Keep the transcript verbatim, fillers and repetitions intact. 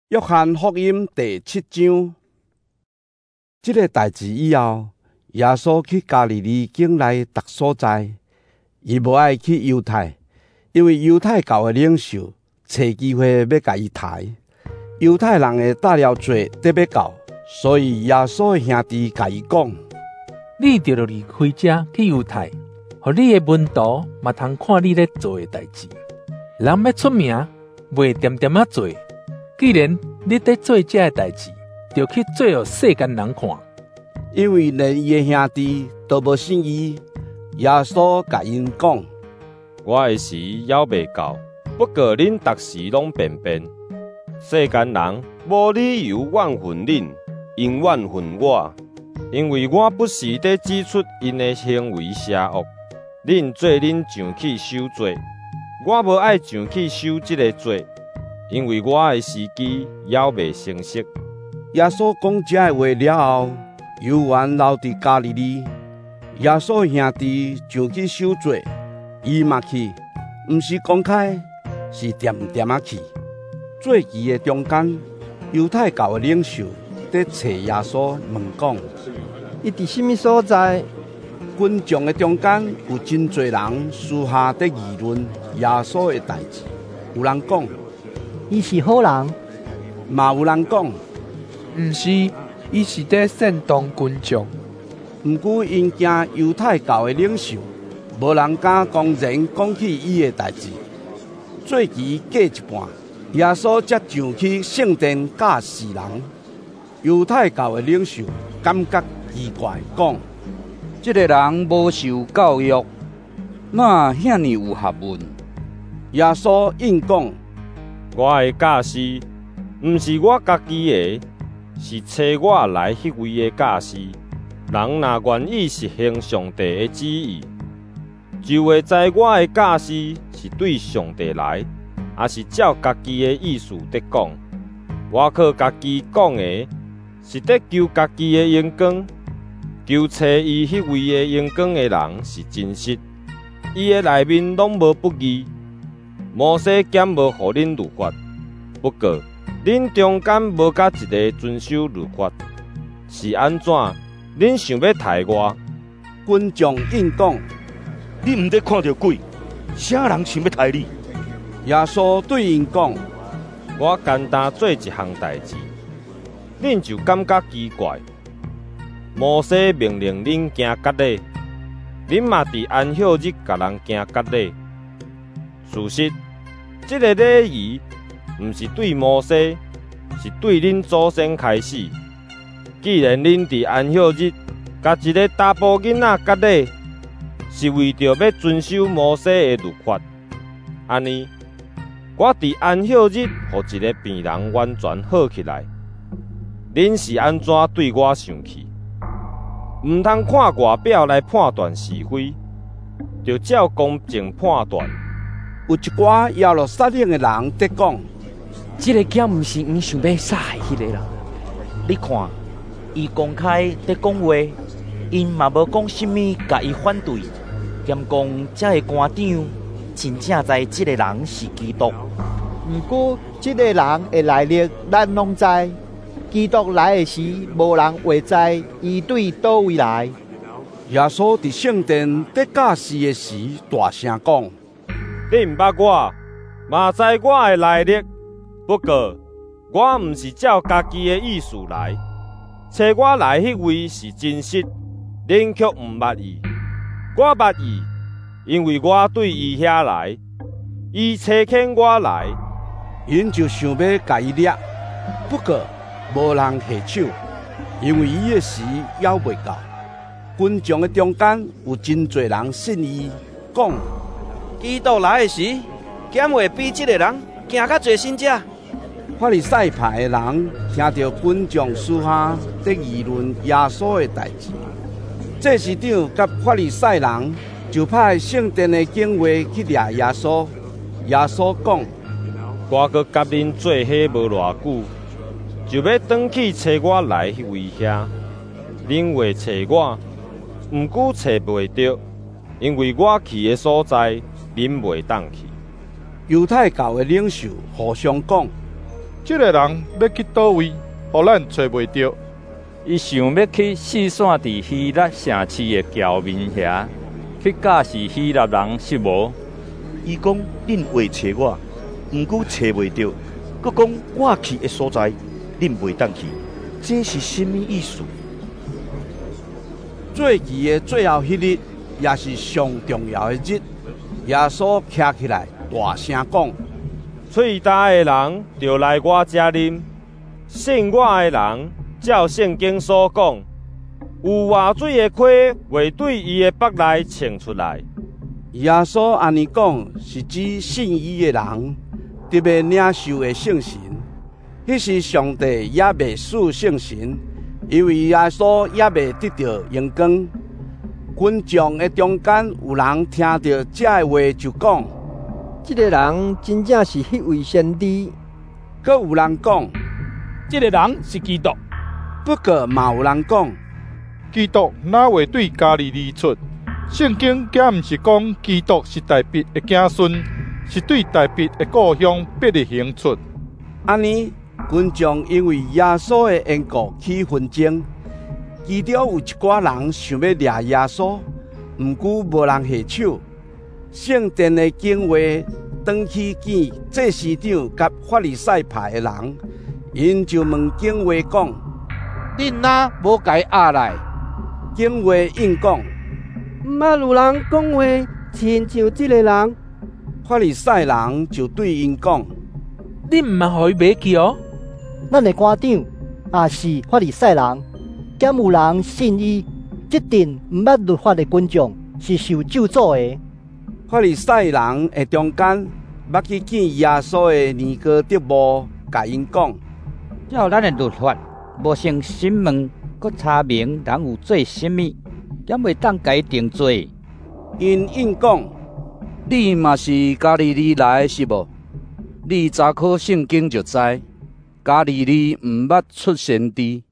约翰福音第七章，这个代志以后，耶稣去加利利境内逐所在，伊无爱去犹太，因为犹太教的领袖找机会要甲伊抬。犹太人的大了罪得要到，所以耶稣的兄弟甲伊讲： 你就离开这去犹太，互你的门徒嘛通看你咧做的代志。人要出名，袂点点啊做。既然你在做这个代志，就去做予世间人看。 因为连伊的兄弟都无信伊，耶稣甲因讲： 我的时还未到，不过恁逐时拢便便。世间人无理由怨恨恁，因怨恨我，因为我不时地指出因的行为邪恶。恁做恁上去受罪，我无爱上去受这个罪。因为我的时机还未成熟。 耶稣讲这话了后，犹原留伫加利利。耶稣兄弟上去受罪，伊嘛去，毋是公开，是点点啊去。做期的中间，犹太教的领袖在找耶稣，问讲： 伊伫什么所在？ 群众的中间有真侪人私下在议论耶稣的代志，有人讲： 伊是好人， 嘛有人讲， 毋是，伊是在煽动群众。 毋过因惊犹太教的领袖，无人敢公然讲起伊的代志。做期过一半，耶稣才上去圣殿教世人。犹太教的领袖感觉奇怪，讲： 这个人无受教育，哪遐尼有学问？ 耶稣应讲： 我的教师，毋是我家己的，是找我来迄位的教师。人若愿意实行上帝的旨意，就会知我的教师是对上帝来，也是照家己的意思在讲。我靠家己讲的，是在求家己的荣光，求找伊迄位的荣光的人是真实。伊的内面拢无不义。摩西减无互恁律法，不过恁中间无甲一个遵守律法，是安怎？恁想要杀我？ 群众应讲： 你毋得看到鬼，啥人想要杀你？ 耶稣对因讲： 我简单做一项代志，恁就感觉奇怪。摩西命令恁行割礼，恁嘛伫安息日甲人行割礼。事实，这个礼仪毋是对摩西，是对恁祖先开始。既然恁伫安息日甲一个查甫囡仔割礼，是为着要遵守摩西的律法。安尼，我伫安息日互一个病人完全好起来，恁是安怎对我生气？毋通看外表来判断是非，就照公正判断。 有一寡耶路撒冷的人在讲： 这个囝毋是因想要杀害迄个人。 你看，伊公开在讲话，因嘛无讲什么甲伊反对，兼讲这个官长真正知这个人是基督。 毋过这个人的来历咱拢知，基督来的时，无人会知伊对倒位来。 耶稣伫圣殿在教示的时，大声讲： 你毋捌我，嘛知我的来历。不过，我毋是照家己的意思来，找我来迄位是真实，恁却毋捌伊。我捌伊，因为我对伊遐来，伊差遣我来， 因就想要甲伊掠，不过无人下手，因为伊的时还未到。群众的中间有真侪人信伊，讲： 基督来的时，减会比这个人行较侪信者。 法利赛派的人听到群众私下在议论耶稣的代志，祭司长甲法利赛人就派圣殿的警卫去掠耶稣。耶稣讲： 我阁甲恁做伙无偌久，就要转去找我来迄位遐。恁会找我，毋过找袂着，因为我去的所在，恁袂当去。 犹太教的领袖互相讲： 这个人要去倒位，互咱找袂到？ 伊想要去四散伫希腊城市的桥面遐，去假是希腊人是无？ 伊讲恁会找我，毋过找袂到，佮讲我去的所在，恁袂当去，这是什么意思？ 做期的最后迄日，也是上重要的日。耶稣徛起来，大声讲： 喙焦的人就来我遮啉，信我的人，照圣经所讲，有活水的溪会对伊的腹内涌出来。 耶稣安尼讲，是指信伊的人特别领受的圣神。迄时上帝也未赐圣神，因为耶稣也未得到荣光。群众的中间有人听到这个话，就讲： 这个人真正是迄位先知。 阁有人讲： 这个人是基督。 不过嘛有人讲： 基督哪会对加利利出？圣经竟毋是讲基督是大卫的子孙，是对大卫的故乡伯利恒出。 安尼，群众因为耶稣的缘故起纷争。其中有一寡人想要抓耶稣，毋过无人下手。圣殿的警卫转去见祭司长甲法利赛派的人，因就问警卫讲： 恁哪无该压来？ 警卫应讲： 毋捌有人讲话亲像这个人。 法利赛人就对因讲： 你毋捌互伊买去哦？ 咱的官长也是法利赛人。敢有人信伊，一定毋捌律法的群众是受咒诅的。 法利赛人的中间，捌去见耶稣的尼哥底母，甲因讲： 照咱的律法，无先审问，佮查明人有做甚物，敢袂当甲伊定罪。 因应讲： 你嘛是加利利来的是无？你查考圣经就知，加利利毋捌出先知。